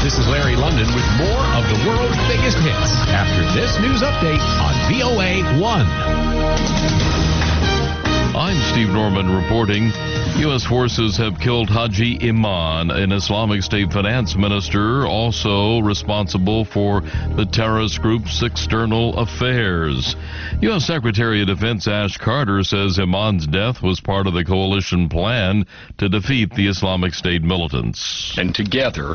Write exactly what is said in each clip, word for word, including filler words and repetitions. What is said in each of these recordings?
This is Larry London with more of the world's biggest hits after this news update on V O A one. I'm Steve Norman reporting. U S forces have killed Haji Iman, an Islamic State finance minister, also responsible for the terrorist group's external affairs. U S Secretary of Defense Ash Carter says Iman's death was part of the coalition plan to defeat the Islamic State militants. And together,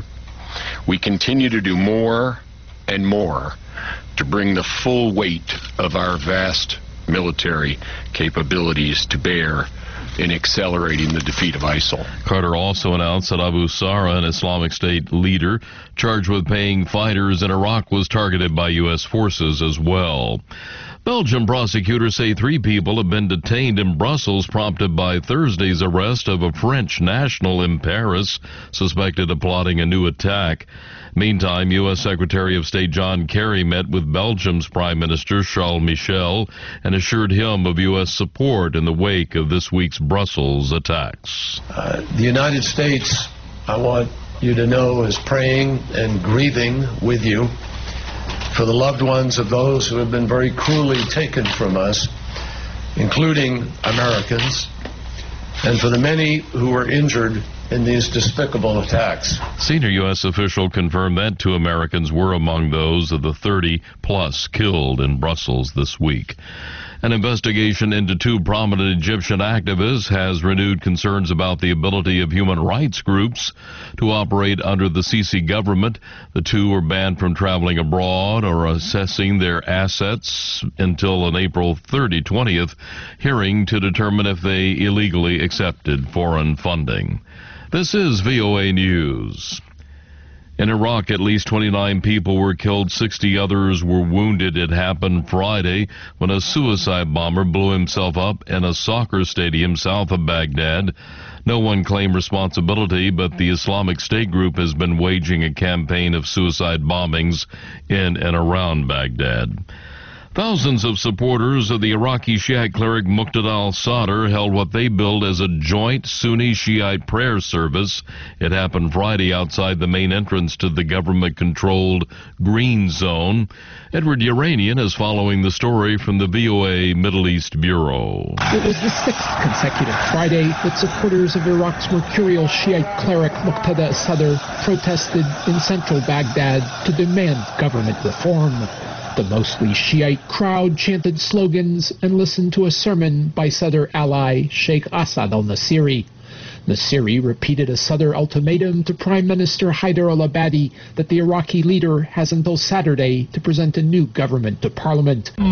we continue to do more and more to bring the full weight of our vast military capabilities to bear in accelerating the defeat of ISIL. Carter also announced that Abu Sara, an Islamic State leader charged with paying fighters in Iraq, was targeted by U S forces as well. Belgian prosecutors say three people have been detained in Brussels, prompted by Thursday's arrest of a French national in Paris, suspected of plotting a new attack. Meantime, U S Secretary of State John Kerry met with Belgium's Prime Minister Charles Michel and assured him of U S support in the wake of this week's Brussels attacks. Uh, the United States, I want you to know, is praying and grieving with you for the loved ones of those who have been very cruelly taken from us, including Americans, and for the many who were injured in these despicable attacks. Senior U S official confirmed that two Americans were among those of the thirty plus killed in Brussels this week. An investigation into two prominent Egyptian activists has renewed concerns about the ability of human rights groups to operate under the Sisi government. The two were banned from traveling abroad or assessing their assets until an April thirtieth, twentieth hearing to determine if they illegally accepted foreign funding. This is V O A News. In Iraq, at least twenty-nine people were killed, sixty others were wounded. It happened Friday when a suicide bomber blew himself up in a soccer stadium south of Baghdad. No one claimed responsibility, but the Islamic State group has been waging a campaign of suicide bombings in and around Baghdad. Thousands of supporters of the Iraqi Shiite cleric Muqtada al-Sadr held what they billed as a joint Sunni-Shiite prayer service. It happened Friday outside the main entrance to the government-controlled Green Zone. Edward Uranian is following the story from the V O A Middle East Bureau. It was the sixth consecutive Friday that supporters of Iraq's mercurial Shiite cleric Muqtada al-Sadr protested in central Baghdad to demand government reform. The mostly Shiite crowd chanted slogans and listened to a sermon by Sadr ally Sheikh Assad al-Nasiri. Nasiri repeated a Sadr ultimatum to Prime Minister Haider al-Abadi that the Iraqi leader has until Saturday to present a new government to parliament. He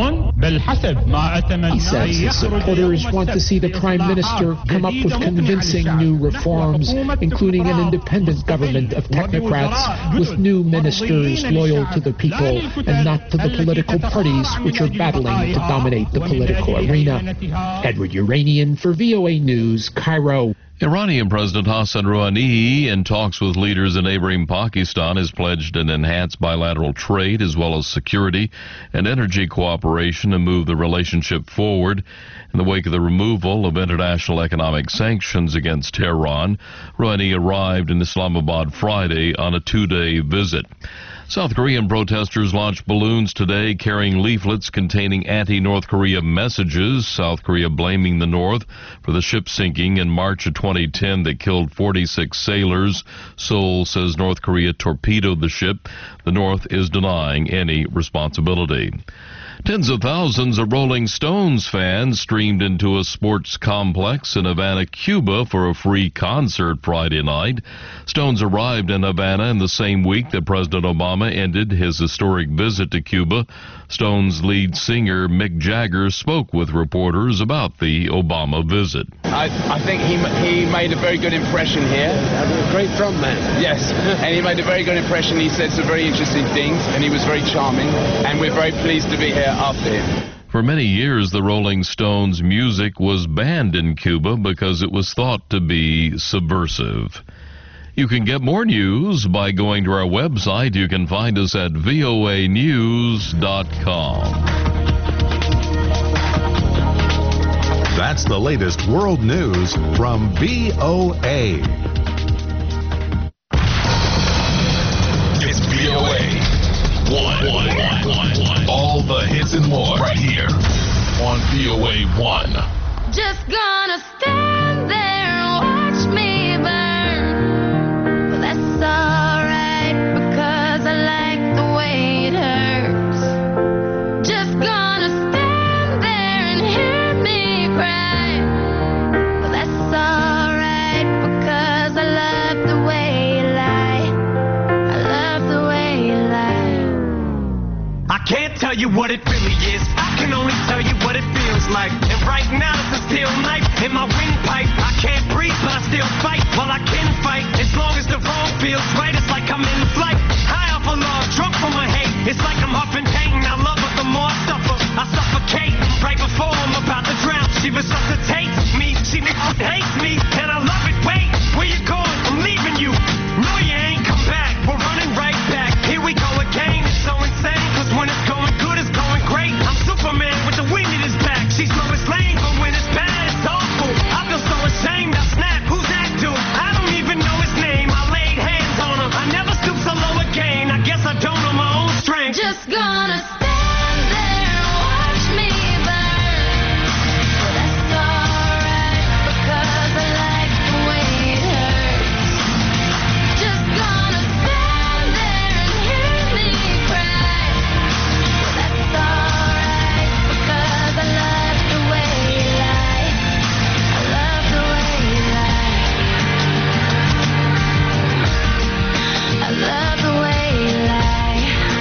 says his supporters want to see the Prime Minister come up with convincing new reforms, including an independent government of technocrats with new ministers loyal to the people and not to the political parties which are battling to dominate the political arena. Edward Uranian for V O A News, Cairo. Iranian President Hassan Rouhani, in talks with leaders in neighboring Pakistan, has pledged an enhanced bilateral trade as well as security and energy cooperation to move the relationship forward. In the wake of the removal of international economic sanctions against Tehran, Rouhani arrived in Islamabad Friday on a two-day visit. South Korean protesters launched balloons today carrying leaflets containing anti-North Korea messages, South Korea blaming the North for the ship sinking in March of twenty ten that killed forty-six sailors. Seoul says North Korea torpedoed the ship. The North is denying any responsibility. Tens of thousands of Rolling Stones fans streamed into a sports complex in Havana, Cuba for a free concert Friday night. Stones arrived in Havana in the same week that President Obama ended his historic visit to Cuba. Stones lead singer Mick Jagger spoke with reporters about the Obama visit. I, I think he he made a very good impression here. A great drum man. Yes, and he made a very good impression. He said some very interesting things, and he was very charming, and we're very pleased to be here after him. For many years, the Rolling Stones' music was banned in Cuba because it was thought to be subversive. You can get more news by going to our website. You can find us at V O A news dot com. That's the latest world news from V O A. All the hits and more right here on V O A one. Just gonna stand there and watch me burn. Well, that's alright because I like the way it hurts. Just gonna stand there and hear me cry. Well, that's alright because I love the way you lie. I love the way you lie. I can't tell you what it really is. I can only tell you what it feels like. And right now it's a steel knife in my windpipe. I can't breathe, but I still fight. Well, I can fight as long as the wrong feels right. It's like I'm in flight, high off of love, drunk from my hate. It's like I'm huffing pain. I love her the more I suffer. I suffocate right before I'm about to drown. She resuscitates me. She hates me, and I love it. Wait, where you going? I'm leaving you. No, you ain't come back. We're running right back. Here we go again. It's so insane, cause when it's going good, it's going great. I'm Superman with the wind in his back. She's Lois Lane, but when it's bad, it's awful. I feel so ashamed. I snap. Who's that dude? I don't even know his name. I laid hands on him. I never stoop so low again. I guess I don't know my own strength. Just gonna stand there and watch me burn. Well, that's alright because I like the way it hurts. Just gonna stand there and hear me cry. Well, that's alright because I love the way you lie. I love the way you lie. I love the way you lie.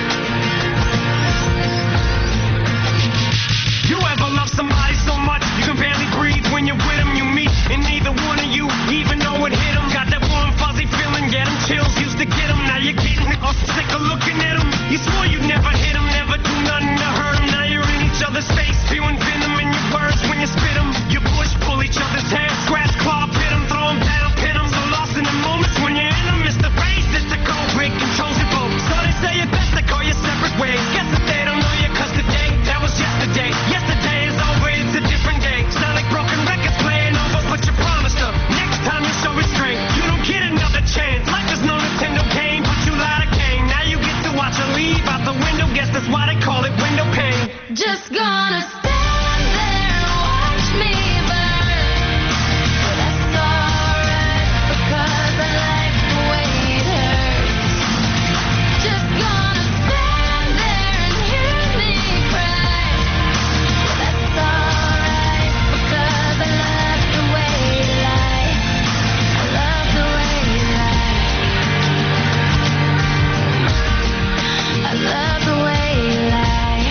You ever love somebody so much you can barely breathe when you're with them? You meet, and neither one of you even know it hit them. Got that warm, fuzzy feeling, get them chills, used to get them. Now you're getting all sick of looking at them. You swore you'd never hit them, never do nothing to hurt them. Now you're in each other's face, spewing venom in your words when you spit them. You push, pull each other's hair, scratch, claw, pit them, throw them down, pin them. So lost in the moments when you're in them. It's the race, it's the cold break, controls your boat. So they say it's best to go your separate ways. Guess that they don't know you, cause today, that was yesterday. Yesterday is over, it's a different day. Sound like broken records playing over, but you promised her next time you show restraint. You don't get another chance. Life is no Nintendo game, but you lied again. Now you get to watch her leave out the window. Guess that's why they call it window pane. Just gonna stand there and watch me burn. Well, that's alright because I like the way it hurts. Just gonna stand there and hear me cry. Well, that's alright because I love the way you lie. I love the way you lie. I love the way you lie.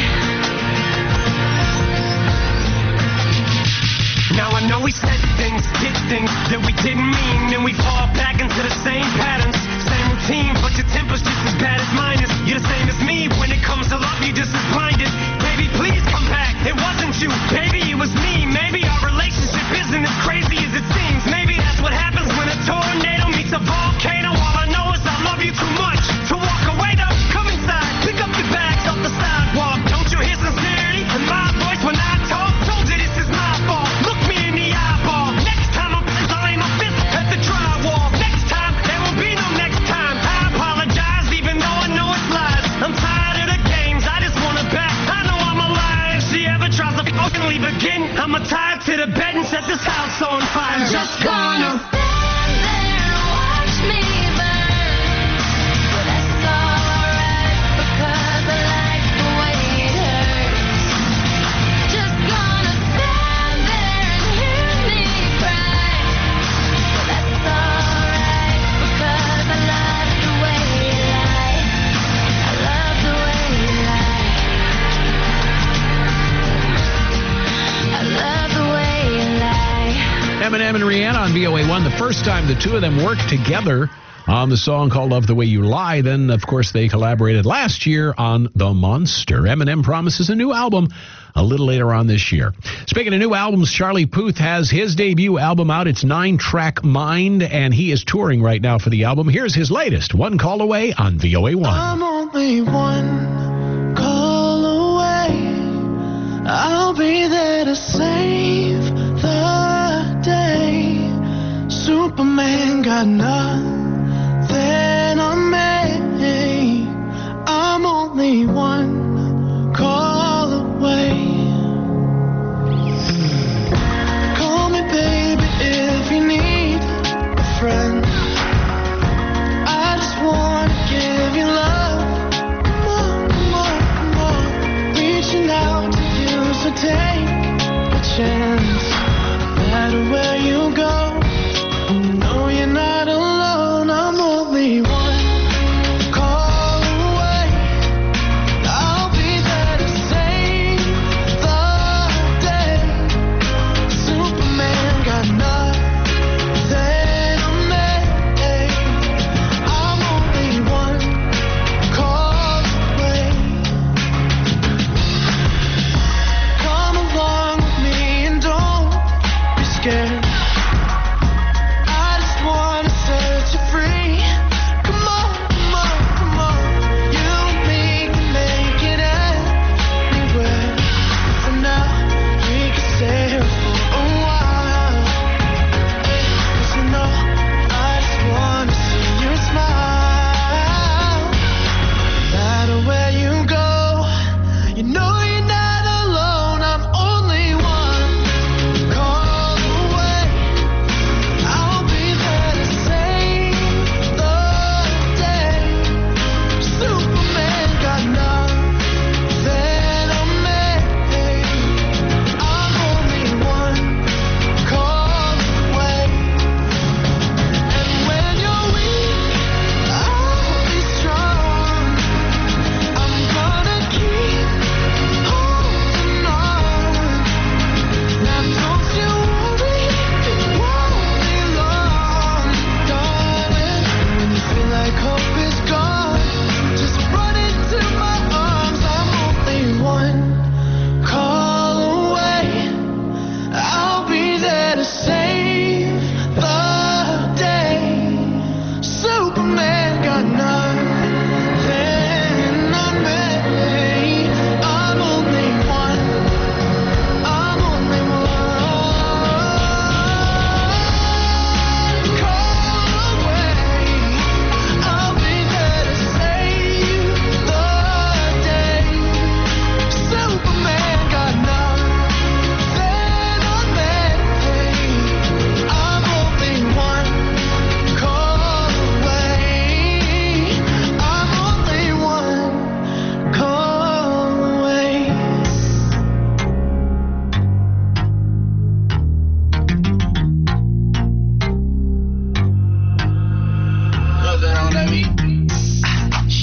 Now I know we said things, did things that we didn't mean, and we fall back into the same patterns, same routine, but your temper's just as bad as mine is. You're the same as me, when it comes to love, you're just as blinded. Baby, please come back, it wasn't you, baby, it was me. Maybe our relationship isn't as crazy as it seems. Maybe that's what happens when a tornado meets a volcano. All I know is I love you too much to walk away though. Come inside, pick up your bags off the sidewalk. Don't you hear sincerity in my voice when I talk? Told you this is my fault. Look me in the eyeball. Next time I'm pissed, I'll aim my fist at the drywall. Next time, there will be no next time. I apologize even though I know it's lies. I'm tired of the games, I just want it back. I know I'm a liar. If she ever tries to fucking leave again, I'ma tie her to the bed and set this house on fire. Just gonna stand there and watch me burn. Well, that's alright because I like the way it hurts. Just gonna stand there and hear me cry. Well, that's alright because I love the way you lie. I love the way you lie. I love the way you lie. Eminem and Rihanna on V O A one, the first time the two of them worked together on the song called Love the Way You Lie. Then, of course, they collaborated last year on The Monster. Eminem promises a new album a little later on this year. Speaking of new albums, Charlie Puth has his debut album out. It's nine-track Mind, and he is touring right now for the album. Here's his latest, One Call Away on V O A one. I'm only one call away. I'll be there to save the day. Superman got nothing on me. I'm only one call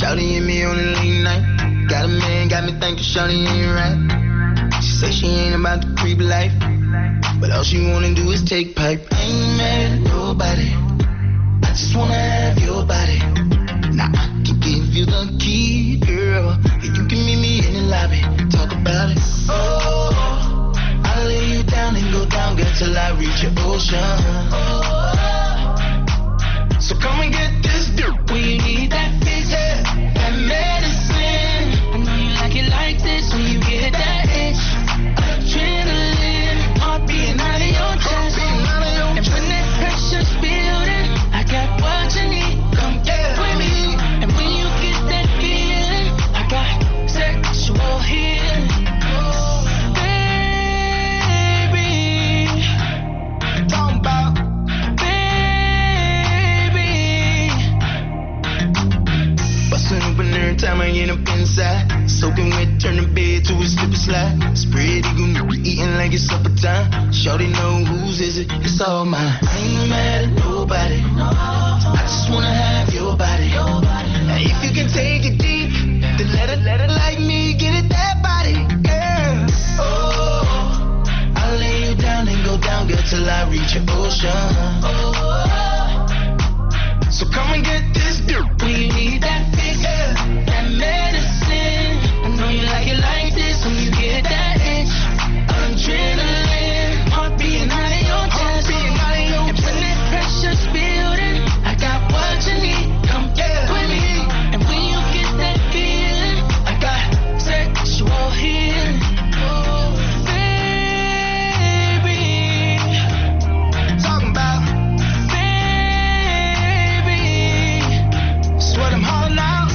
Shawty hit me on a late night. Got a man, got me thinking Shawty ain't right. She say she ain't about the creep life, but all she wanna do is take pipe. I ain't mad at nobody, I just wanna have your body. Now I can give you the key, girl, and you can meet me in the lobby. Talk about it. Oh, I'll lay you down and go down, girl, till I reach your ocean. Oh, so come and get this dirt. When you need that fix, yeah, that medicine. I know you like it like this when you get that itch. Adrenaline, heart beating out of your chest. And when that pressure's building, I got what you need. Come get with me. And when you get that feeling, I got sexual healing. Baby, talking about. Bustin' open every time I get up inside. Soaking wet, turn the bed to a slip and slide. Spread eagle, eating like it's supper time. Shorty know whose is it, it's all mine. I ain't mad at nobody, I just wanna have your body. And if you can take it deep, then let it, let it like me, get it that body, girl. Oh, I'll lay you down and go down, girl, till I reach your ocean. Oh, so come and get this dirt when you need that fix, yeah, that medicine. I know you like it like this when you get that itch. Adrenaline, heart beating out of your chest. And when that pressure's building, I got what you need. Come get with me. And when you get that feeling, I got sexual healing. Oh, baby, talking about. What I'm holding out,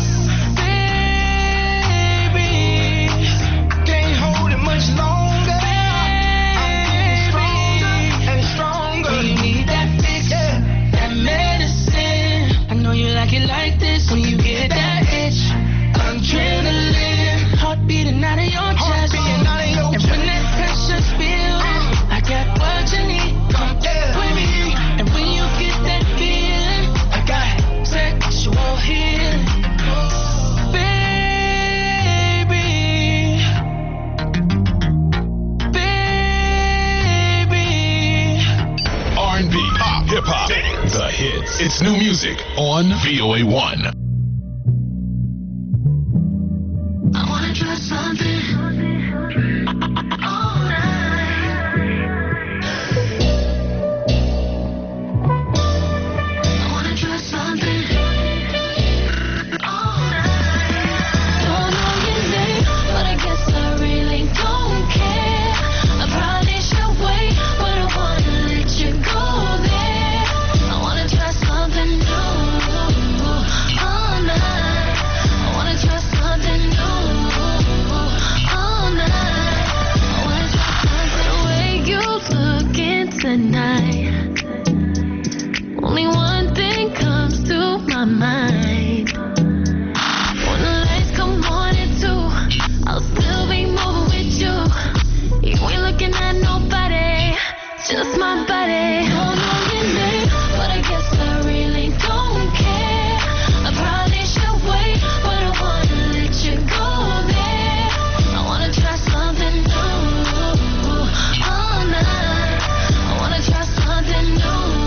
baby. I can't hold it much longer. I'm getting stronger and stronger. When you need that fix, yeah, that medicine. I know you like it like this when you get that itch. Adrenaline, heart beating out of your chest. And when that pressure's building, I got what you need. Come get with me. And when you get that feeling, I got sexual healing, baby, baby. R and B, pop, hip hop, the hits. It's new music on V O A one. I wanna try something all night. I wanna try something. Tonight, only one thing comes to my mind. When the lights come on at two, I'll still be moving with you. You ain't looking at nobody, just my body. Don't know your name, but I guess I really don't care. I probably should wait, but I wanna let you go there. I wanna try something new all night. Try something new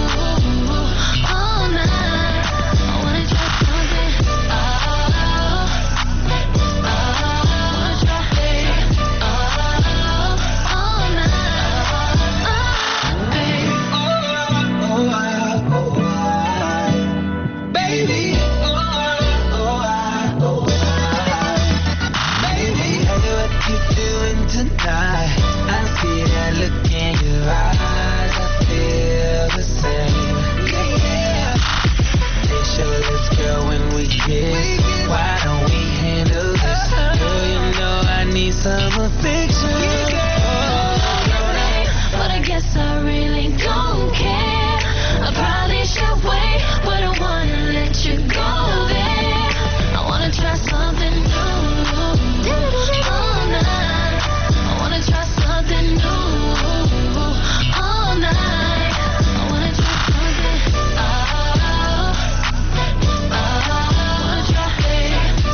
all night. I wanna try something. Oh, oh, I wanna try it. Oh, all night. Oh, baby. Oh, oh, oh, baby. Oh, oh, oh, baby. Hey, what you doing tonight? I see that look in your eyes. Feel the same, yeah, yeah. They show this girl when we kiss. Why don't we handle this? Girl, you know I need some affection. But I guess I really don't care. I probably should wait, but I wanna let you go there. I wanna try something new all night. I wanna try something new all night. I wanna try something. Oh, oh, I wanna try it.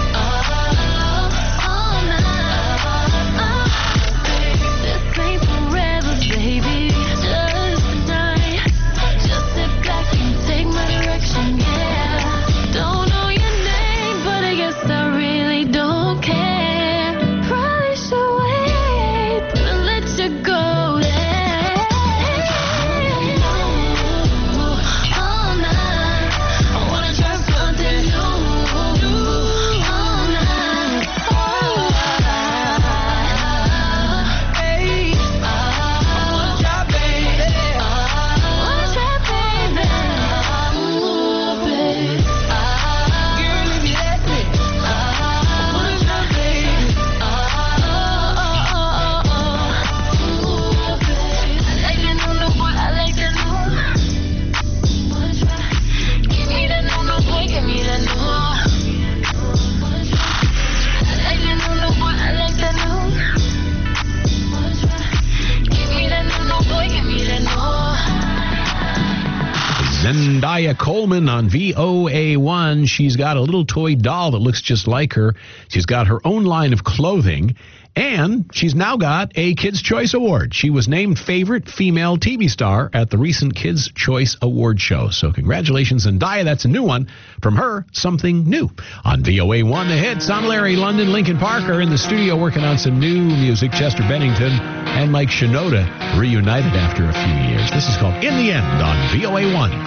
Indya Coleman on V O A one. She's got a little toy doll that looks just like her. She's got her own line of clothing. And she's now got a Kids' Choice Award. She was named favorite female T V star at the recent Kids' Choice Award show. So congratulations, Zendaya. That's a new one from her, something new. On V O A one, the hits. I'm Larry London. Lincoln Parker in the studio working on some new music. Chester Bennington and Mike Shinoda reunited after a few years. This is called In the End on V O A one.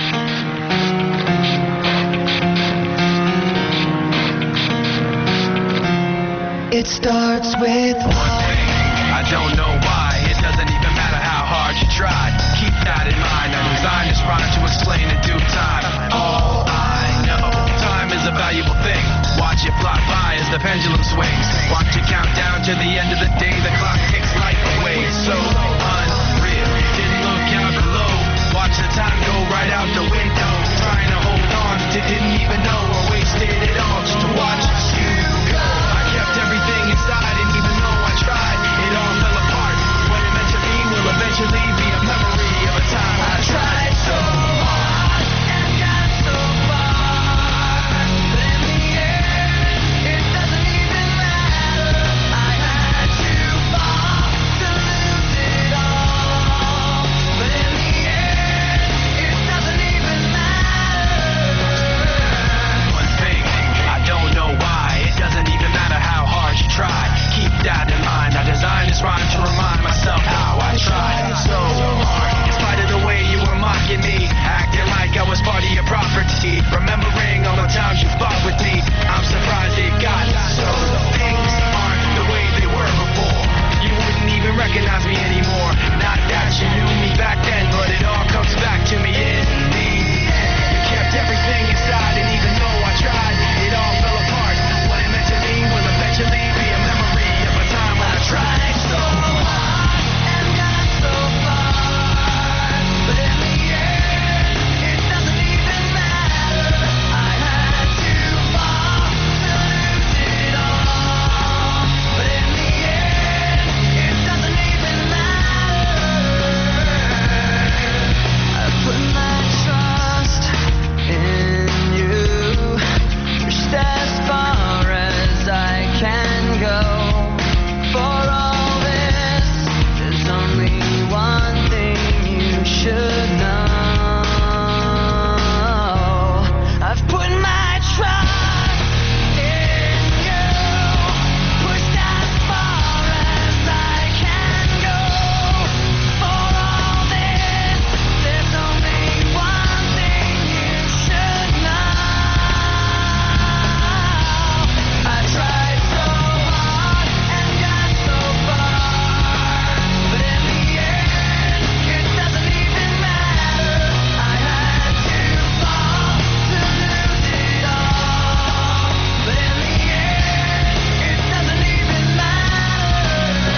It starts with one thing. I don't know why. It doesn't even matter how hard you try. Keep that in mind. I designed this rhyme to explain in due time. All I know, time is a valuable thing. Watch it fly by as the pendulum swings. Watch it count down to the end of the day. The clock takes life away. So unreal. Didn't look out below. Watch the time go right out the window. Trying to hold on to didn't even know or wasted it all just to watch you go. I kept everything inside, and even though I tried, it all fell apart. What it meant to be will eventually be a memory of a time I tried so hard and got so far. But in the end, it doesn't even matter. I had to fall to lose it all. But in the end, it doesn't even matter. One thing, I don't know why. It doesn't even matter how hard you try. Keep that in mind. I designed this rhyme to remind myself how I tried so hard. In spite of the way you were mocking me, acting like I was part of your property, remembering all the times you fought with me. I'm surprised it got so. Things aren't the way they were before. You wouldn't even recognize me anymore. Not that you knew me back then, but it all comes back to me in the end. You kept everything inside, and even though I tried, it all fell apart. What it meant to me will eventually be a memory of a time when I tried so hard and got so far. But in the end, it doesn't even matter. I had to fall to lose it all. But in the end, it doesn't even matter. I put my trust in you. Pushed as far as I can go. For all this, there's only one thing you should know. I've put my trust in you. Pushed as far as I can go. For all this, there's only one thing you should know. I tried so hard and got so far, but in the end, it doesn't even matter. I had to fall to lose it all, but in the end, it doesn't even matter.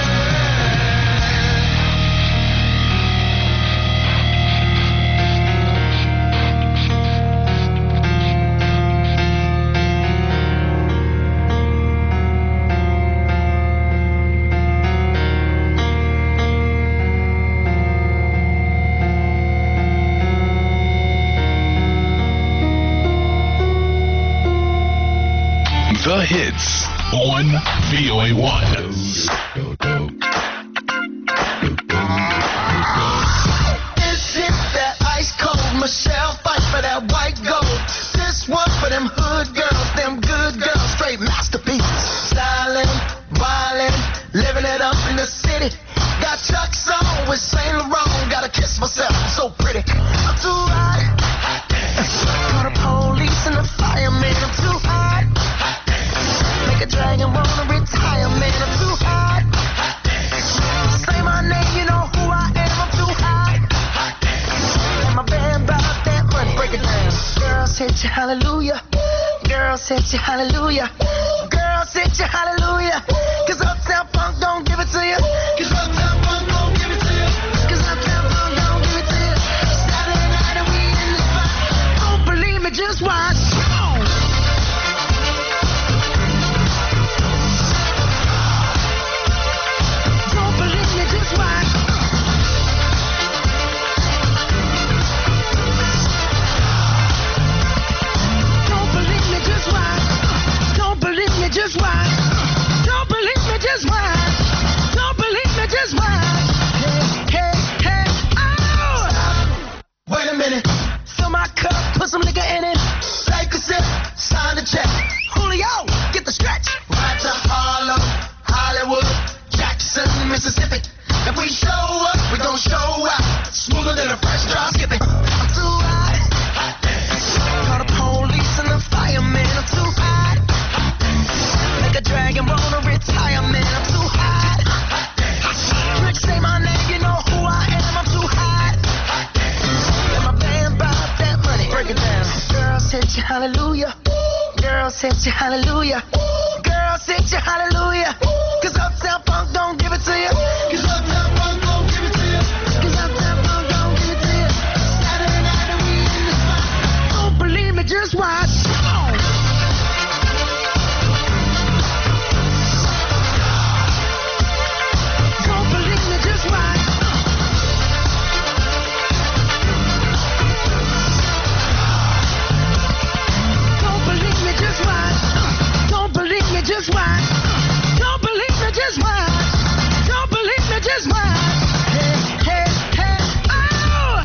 The hits on V O A one. This is that ice cold Michelle fight for that white gold. This one for them hood girls, them good girls, straight masterpieces. Styling, wildin', living it up in the city. Got Chuck's on with Saint Laurent. Gotta kiss myself, I'm so pretty. I'm too hot. Call the police and the fireman. I'm too hot. Make a dragon wanna retire, man. I'm too hot. Say my name, you know who I am. I'm too hot. And my band about that money, break it down. Girls hit you, hallelujah. Girls hit you, hallelujah. Girls hit you, hallelujah. Cause Uptown Funk don't give it to you. Cause Uptown Funk don't give it to you. Cause Uptown Funk don't give it to you. Saturday night and we in the spot. Don't believe me, just watch. Come on. Don't believe me, just watch. Girls hit you hallelujah. Girls hit you hallelujah. Cause Uptown Funk don't give it to you. Cause Uptown Funk don't give it to you. Cause Uptown Funk don't give it to you. Saturday night and we in the spot. Don't believe me, just watch. Come on. Don't believe me, just watch. Don't believe me, just watch. Don't believe me, just watch. Don't believe me, just watch. Don't believe me, just watch. Hey, hey, hey, oh!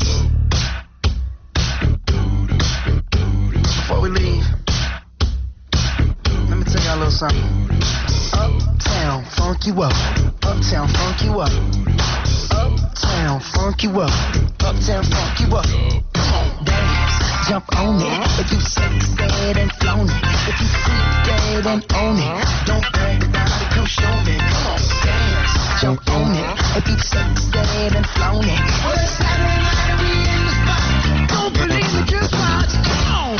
Before we leave, let me tell y'all a little something. Uptown, funk you up. Uptown, funk you up. Uptown, funk you up. Uptown, funk you up. Come on, dance, jump on it. If you sexed and flown it. If you freak dead and own it. Don't brag about it, come show me. Come on, dance, jump on it. If you sexed and flown it. Well, it's Saturday night and we in the spot. Don't believe me, just watch. Come on.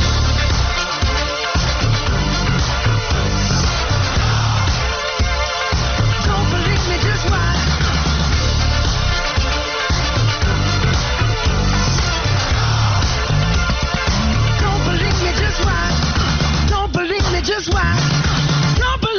Don't believe me, just watch. Don't believe me, just watch. Don't believe me, just watch. Don't believe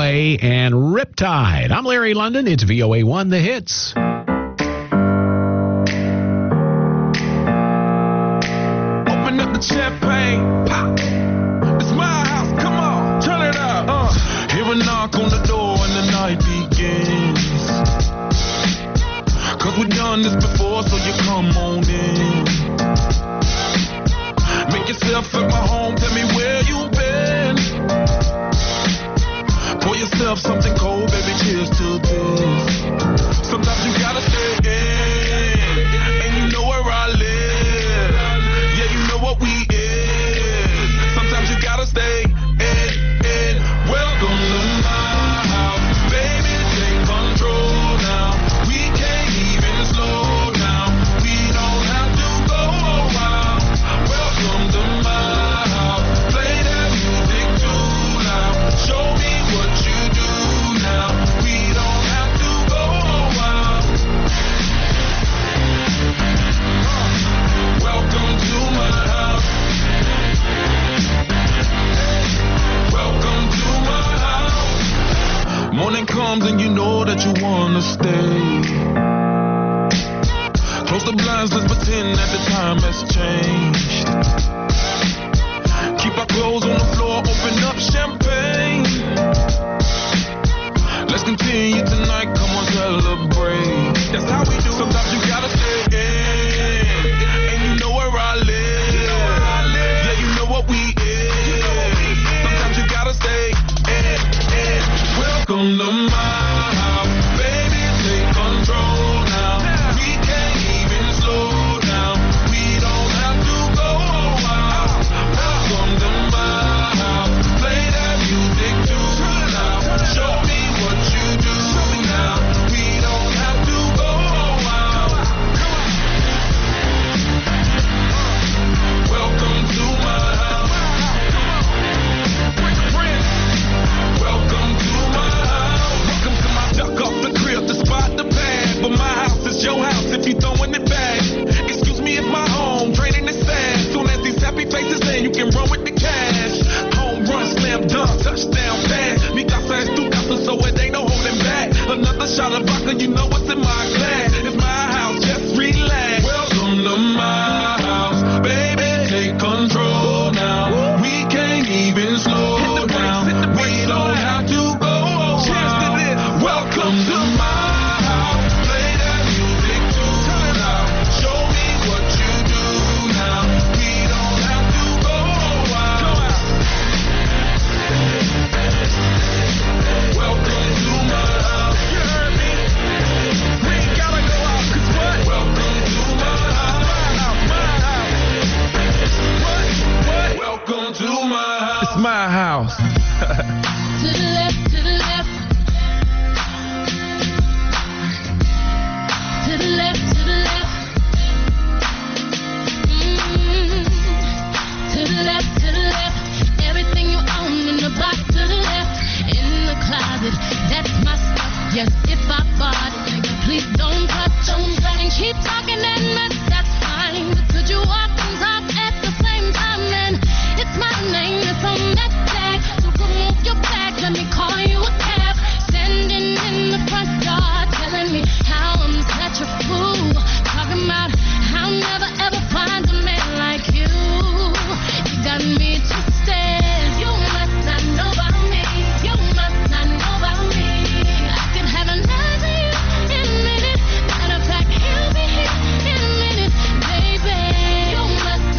Coldplay and Riptide. I'm Larry London. It's V O A one, The Hits. Open up the champagne, pop. It's my house, come on, turn it up. Uh. Hear a knock on the door and the night begins. Cause we've done this before, so you come on in. Make yourself at my home, tell me where you been. Pour yourself something cold, baby, cheers to this. Sometimes you gotta stay in, and you know where I live. Yeah, you know what we is. Sometimes you gotta stay in, in. Welcome to my house, baby, take control now. We can't even slow down. We don't have to go around. Welcome to my house. Play that music too loud. Show me what you do now. We don't have to go around. Welcome to my house. Welcome to my house. Morning comes and you know that you wanna stay. Close the blinds, let's pretend that the time has changed. Keep our clothes on the floor, open up champagne. Let's continue tonight, come on, celebrate. That's how we do. Sometimes you gotta stay in, and you know where I live. Yeah, you know what we is. Sometimes you gotta stay in, in. Welcome to my house, baby, take control now. We can't even slow down. We don't have to go around. Welcome to my house. Play that music too loud. Show me what you do now. We don't have to go around. Welcome to my house. Welcome to my house. Welcome to my duck off the crib, the spot, the pad. But my house is your house if you throwing it back. Excuse me, it's my home, draining the sand. Soon as these happy faces in, you can run with the cash. Home run, slam dunk, touchdown pass. Mi casa es tu casa, so it ain't no holding back. Another shot of vodka, you know what's in my glass. It's my house, just relax. Welcome to my house, baby, take control now. We can't even slow down. We don't have to go around. Welcome to my house. Play that music too loud. Show me what you do now. We don't have to go around. Welcome to my house. You heard me? We ain't gotta go out, 'cause what? Welcome to my house. My house. What? What? Welcome to my house. It's my house. To the left, to the left. To the left, to the left. Mm. To the left, to the left. Everything you own in the box to the left. In the closet, that's my stuff. Yes, if I bought it, please don't touch. Don't touch and keep talking that mess, that's fine. But could you walk and talk at the same time? Then it's my name that's on that tag. So come move your back, let me call you a cab. Standing in the front yard, telling me how I'm such a fool. Talking about I'll never ever find a man like you. You got me twisted. You must not know about me. You must not know about me. I can have another you in a minute. Matter of fact, he'll be here in a minute, baby. You must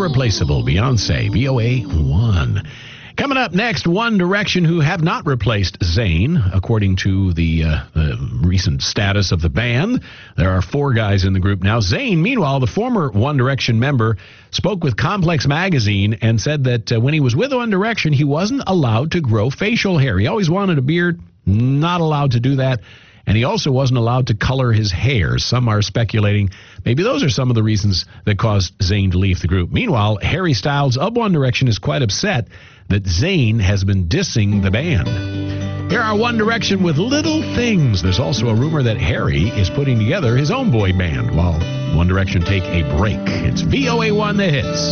Irreplaceable, Beyonce, V O A one. Coming up next, One Direction, who have not replaced Zayn, according to the, uh, the recent status of the band. There are four guys in the group now. Zayn, meanwhile, the former One Direction member, spoke with Complex Magazine and said that uh, when he was with One Direction, he wasn't allowed to grow facial hair. He always wanted a beard, not allowed to do that. And he also wasn't allowed to color his hair. Some are speculating maybe those are some of the reasons that caused Zayn to leave the group. Meanwhile, Harry Styles of One Direction is quite upset that Zayn has been dissing the band. Here are One Direction with Little Things. There's also a rumor that Harry is putting together his own boy band while One Direction take a break. It's V O A one, The Hits.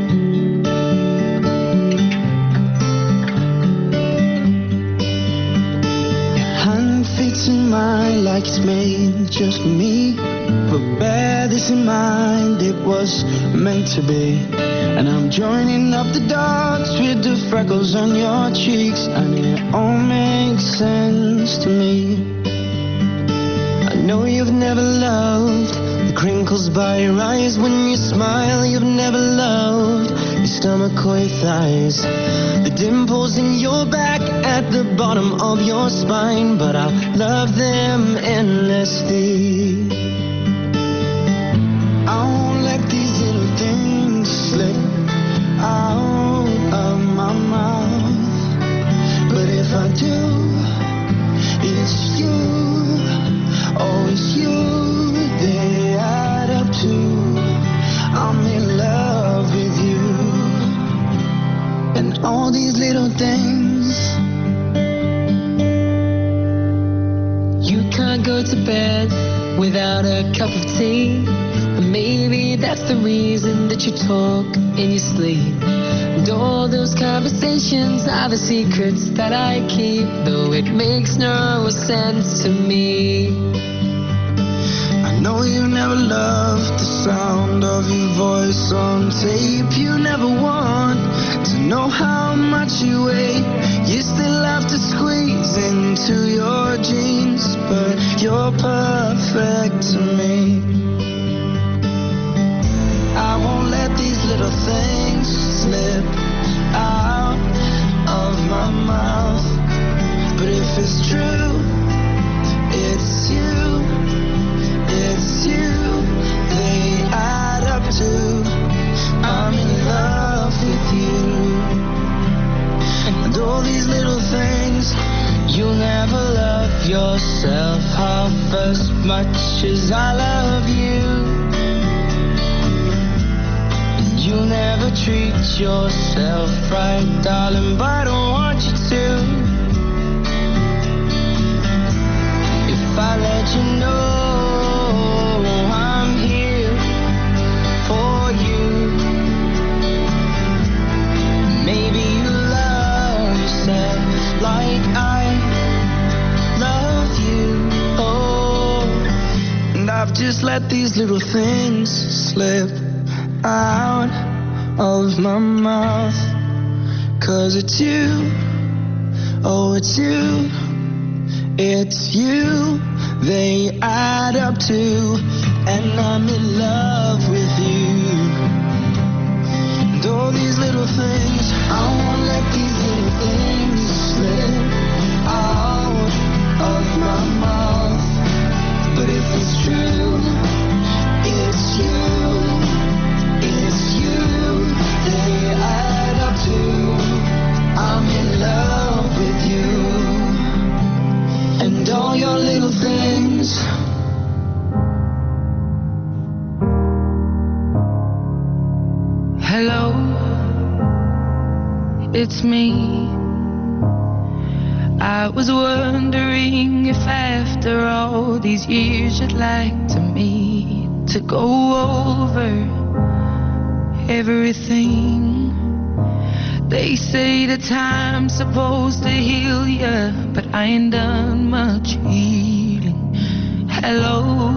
Fixing mine like it's made just for me. But bear this in mind, it was meant to be. And I'm joining up the dots with the freckles on your cheeks, and it all makes sense to me. I know you've never loved the crinkles by your eyes when you smile. You've never loved your stomach or your thighs, the dimples in your back at the bottom of your spine, but I love them endlessly. I won't let these little things slip out of my mouth, but if I do, it's you, oh it's you, they add up to, I'm in love with you, and all these little things. You can't go to bed without a cup of tea, and maybe that's the reason that you talk in your sleep. And all those conversations are the secrets that I keep, though it makes no sense to me. I know you never loved the sound of your voice on tape. You never want to know how much you weigh. You still have to squeeze into your jeans, but you're perfect to me. I won't let these little things slip out of my mouth, but if it's true, it's you, it's you, they add up to, I'm in love with you, and all these little things. You'll never love yourself half as much as I love you. You'll never treat yourself right, darling, but I don't want you to. If I let you know I'm here for you, maybe you love yourself like I love you. Oh, and I've just let these little things slip out of my mouth, 'cause it's you, oh it's you, it's you, they add up to, and I'm in love with you, and all these little things, I won't let these little things slip out of my mouth, but if it's true, it's you, it's you, they add up to, I'm in love with you, and all your little things. Hello, it's me. I was wondering if after all these years you'd like to meet to go over everything. They say the time's supposed to heal ya, but I ain't done much healing. Hello,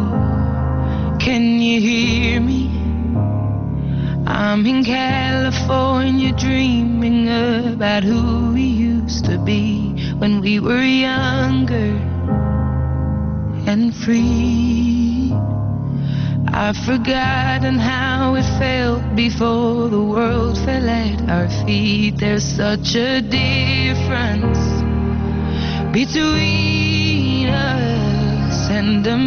can you hear me? I'm in California dreaming about who we used to be when we were younger and free. I've forgotten how it felt before the world fell at our feet. There's such a difference between us and a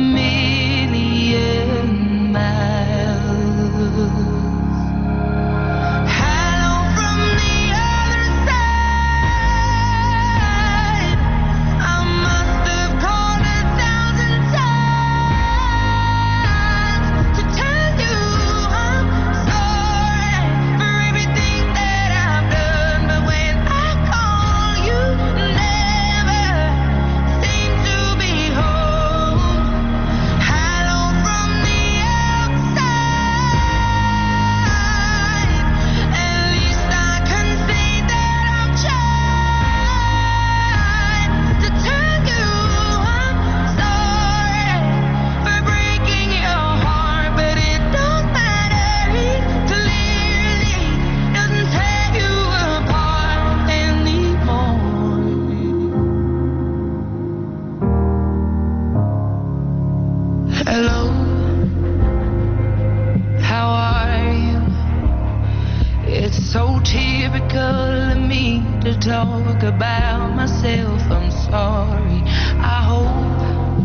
million miles. Talk about myself, I'm sorry. I hope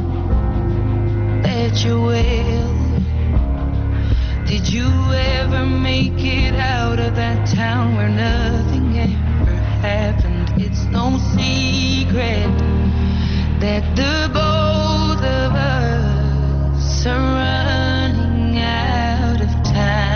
that you're well. Did you ever make it out of that town where nothing ever happened? It's no secret that the both of us are running out of time.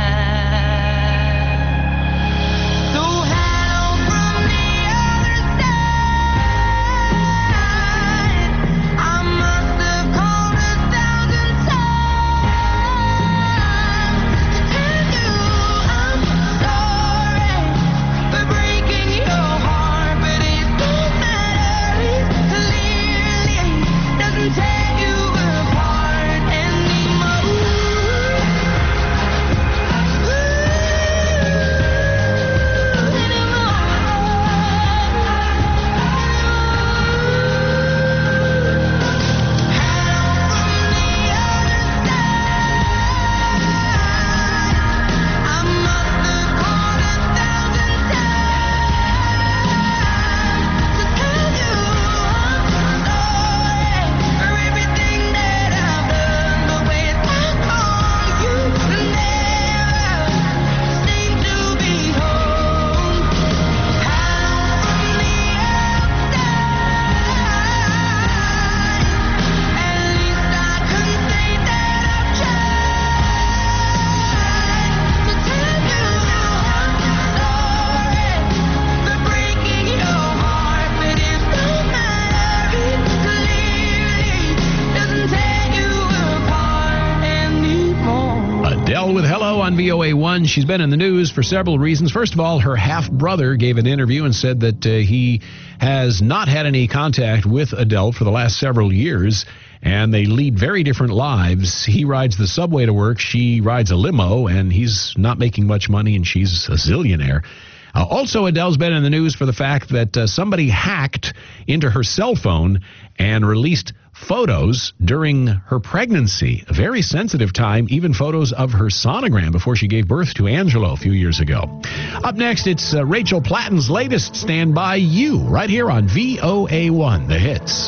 V O A one. She's been in the news for several reasons. First of all, her half-brother gave an interview and said that uh, he has not had any contact with Adele for the last several years, and they lead very different lives. He rides the subway to work, she rides a limo, and he's not making much money, and she's a zillionaire. Uh, also, Adele's been in the news for the fact that uh, somebody hacked into her cell phone and released photos during her pregnancy, a very sensitive time, even photos of her sonogram before she gave birth to Angelo a few years ago. Up next, it's uh, Rachel Platten's latest Stand By You, right here on V O A one, The Hits.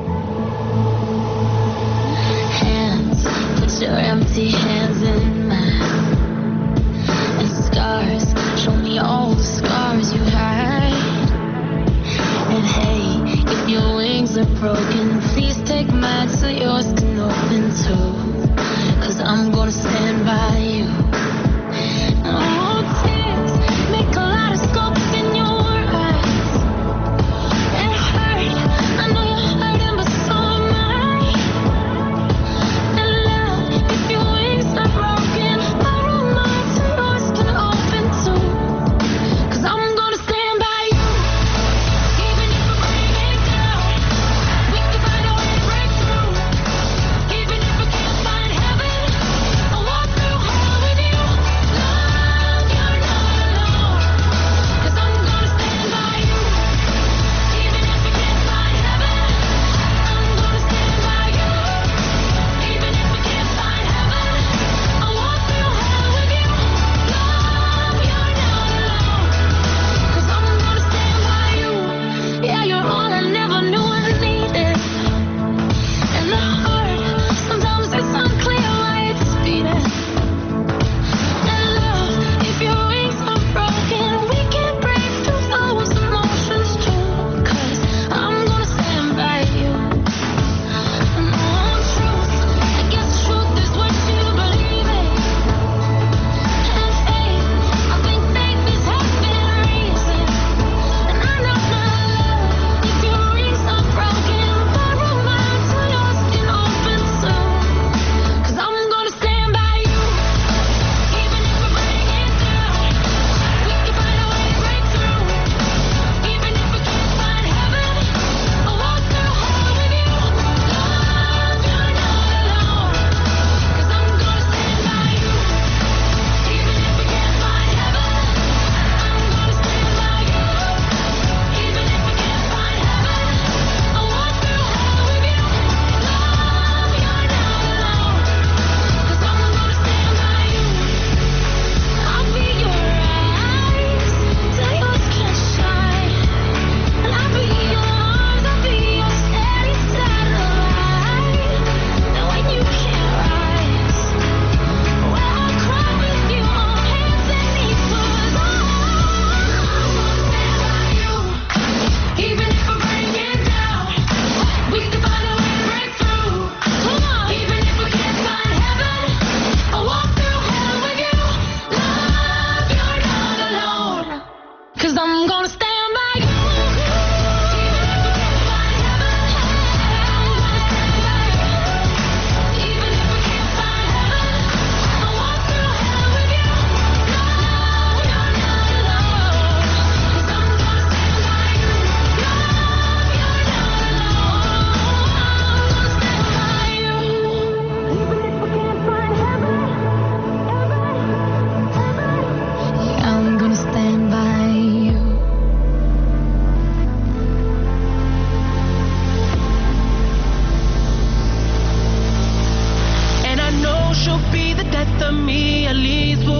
Hands, put your empty hands in mine. And scars, show me all the scars you hide. And hey, if your wings are broken, please take mine so yours can open too. Cause I'm gonna stand by you. Oh, tears make a lot of scopes in your eyes. It hurt, I know you're hurting, but so am I. And love, if your wings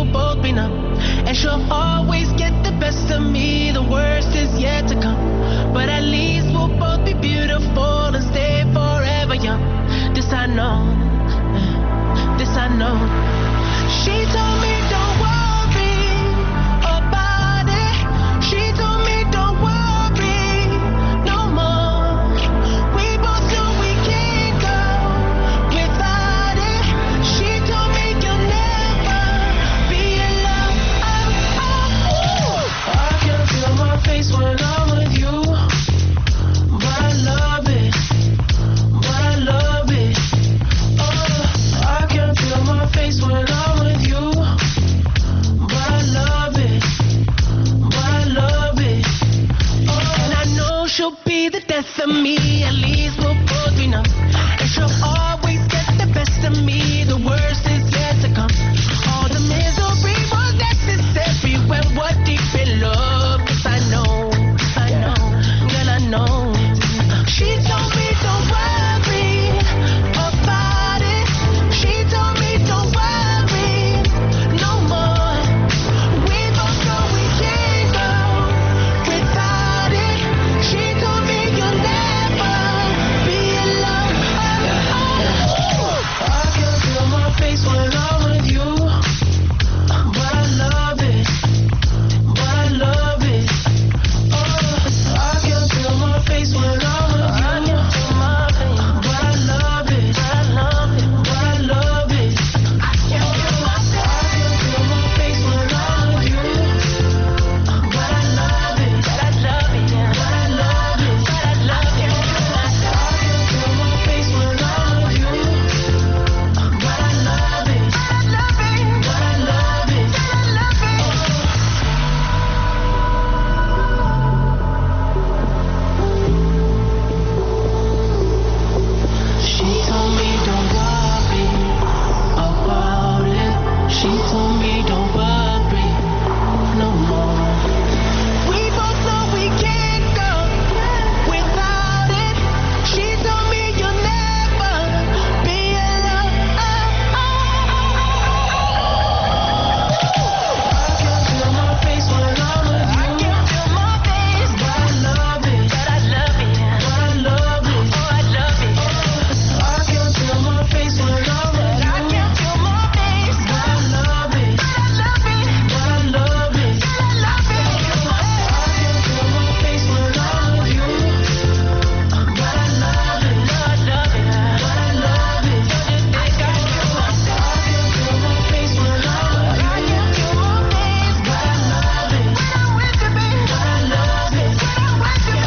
we'll both be numb. And she'll always get the best of me. The worst is yet to come. But at least we'll both be beautiful and stay forever young. This I know. This I know. She told me don't worry about it. She told me don't worry no more. We both know we can't go without it. She told me you'll never be alone. Oh, oh, oh. I can feel my face when I'm with you, but I love it, but I love it. Oh, I can feel my face when I'm with you, but I love it, but I love it. Oh, and I know she'll be the death of me. At least we'll both be numb. And she'll always get the best of me. The worst is yet to come. All the misery was necessary when we're deep in love. 'Cause I know, 'cause I know, girl, I know. She told me don't worry about it. She told me don't worry no more. We both know we can't go without it. She told me you'll never be alone. Oh, oh, oh. I can feel my face when I'm with you, but I love it, but I love it. Oh, I can feel my face when I'm with you, but I love it, but I love it, but I love it. I can feel my face when I'm with you, but I love it, but I love it, but I love it, but I love it. I can feel my face when I'm with you, but I love it, but I love it, but I love it, but I love it. She told me don't worry about it. She told me don't worry no more. We both know we can't go without it. She told me you'll never be alone. I can feel my face when I'm with you. I can feel my face, but I love it, but I love it, but I love it. Oh, I love it. I can feel my face when I'm with you. I can feel my face, but I love it, but I love it, but I love it, but I love it. I can feel my face when I'm with you, but I love it, but I love it, but I love it. I can feel my face when I'm with you. I can feel my face, but I love it, when I'm with you, baby. But I love it, when I'm with you,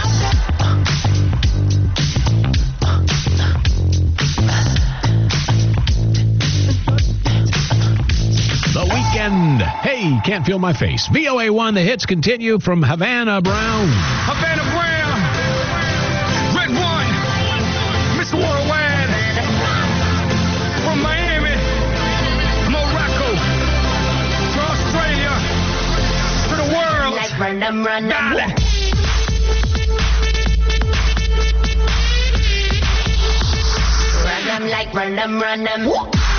The Weekend. Hey, can't feel my face. V O A one, the hits continue from Havana Brown. Havana Brown, Red One, Mister Worldwide, from Miami, Morocco, to Australia, to the world. Like run them, run them. Dale. Run them like run them, run them.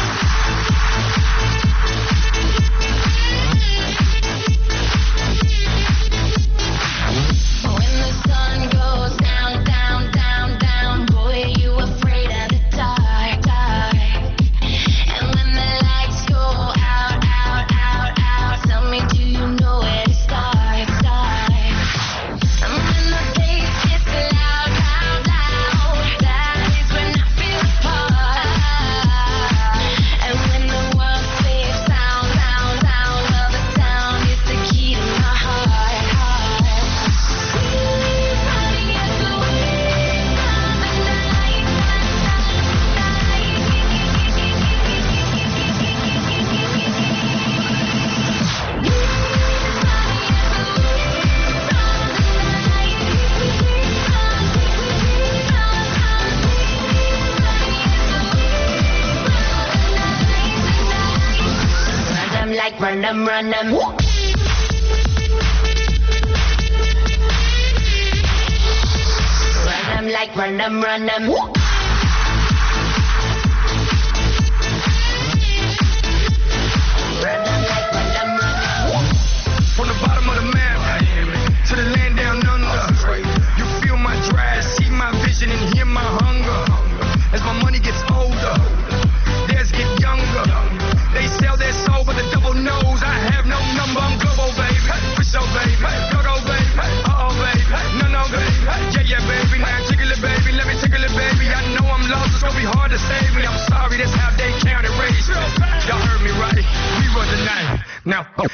When the sun goes down, down, down, down, boy, you afraid of the dark, dark. And when the lights go out, out, out, out, tell me, do you know where to start, start? And when the bass gets loud, loud, loud, that is when I feel the part. And when the world fades down, down, down, well, the sound is the key to my heart, heart. Run them like run them, run them. Run them like run them, run them. Run them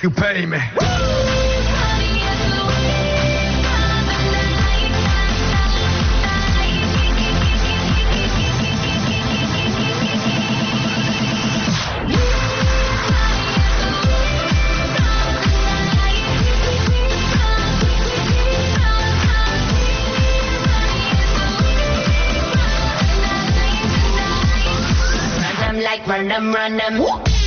you pay me. Like run them, run them.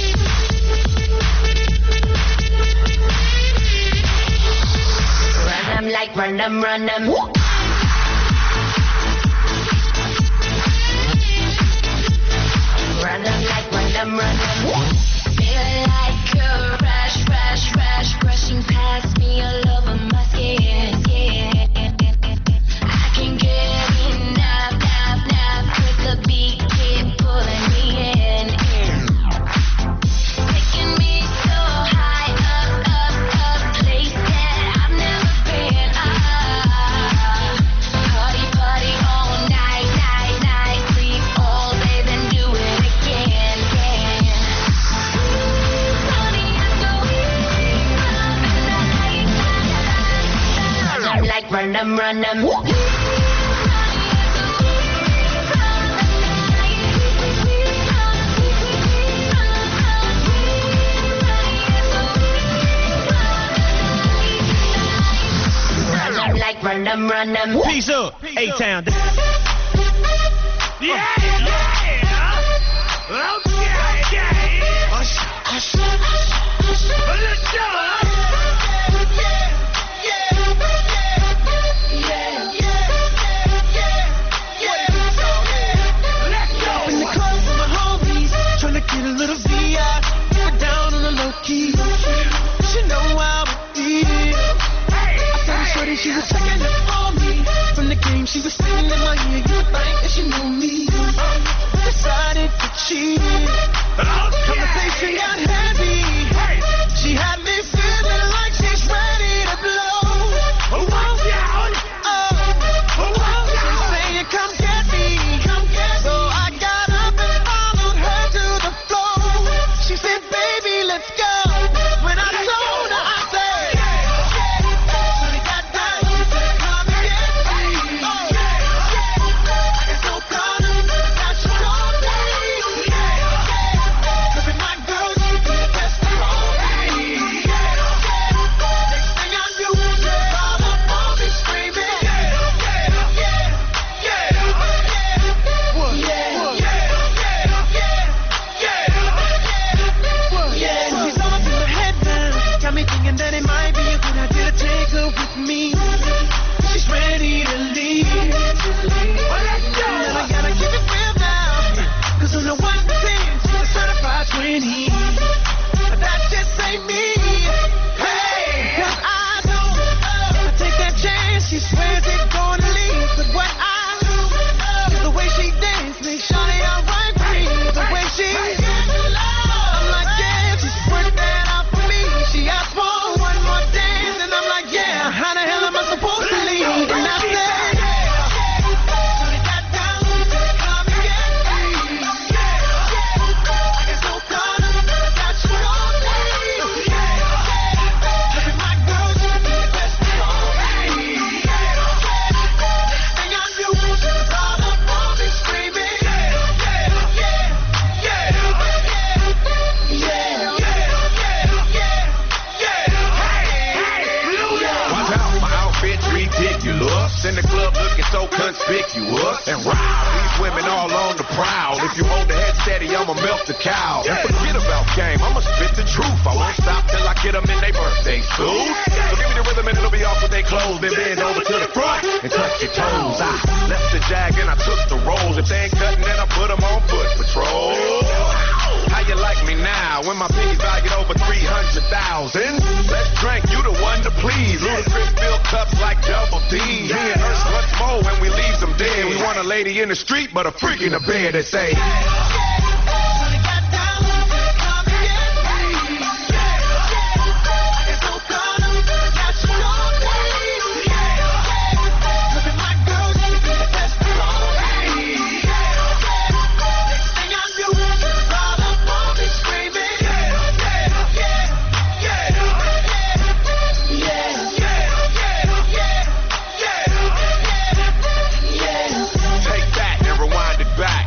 Run them like run them, run them. Run them like run them, run them. Feel like a rush, rush, rush, crushing past me all over my skin. Yeah. I can get enough, enough, enough, 'cause the beat keep pulling me in. Taking me so high up, up, up, place that I've never been. Ah, party, party all night, night, night, sleep all day, then do it again, again. Honey, I'm going run them like run them, run them. Like run them, run them. Peace up, A-Town. Yeah, yeah. Okay, yeah. Hush, hush, hush, hush. Let's go. In the club with my homies, tryna get a little V I. Get down on the low key. She know how it feels. Shorty, she was checking up for me. From the game, she was singing in my ear. You would think that she knew me. Decided to cheat. Conversation got heavy. She had me feeling like she's ready to blow. Oh, down. Oh, she's saying, come get me. Come get me. So I got up and followed her to the floor. She said, baby, let's go. When I told her, I said, in the club looking so conspicuous. And wow, these women all on the prowl. If you hold the head steady, I'ma melt the cow. And forget about game, I'ma spit the truth. I won't stop till I get them in their birthday suit. So give me the rhythm and it'll be off with their clothes. Then bend over to the front and touch your toes. I left the jag and I took the rolls. If they ain't cutting, then I put them on foot patrol. How you like me now when my piggy's valued over three hundred thousand? Let's drink, you the one to please. Ludacris fill cups like double D. Me and her once more when we leave them dead. We want a lady in the street, but a freak in the bed that say,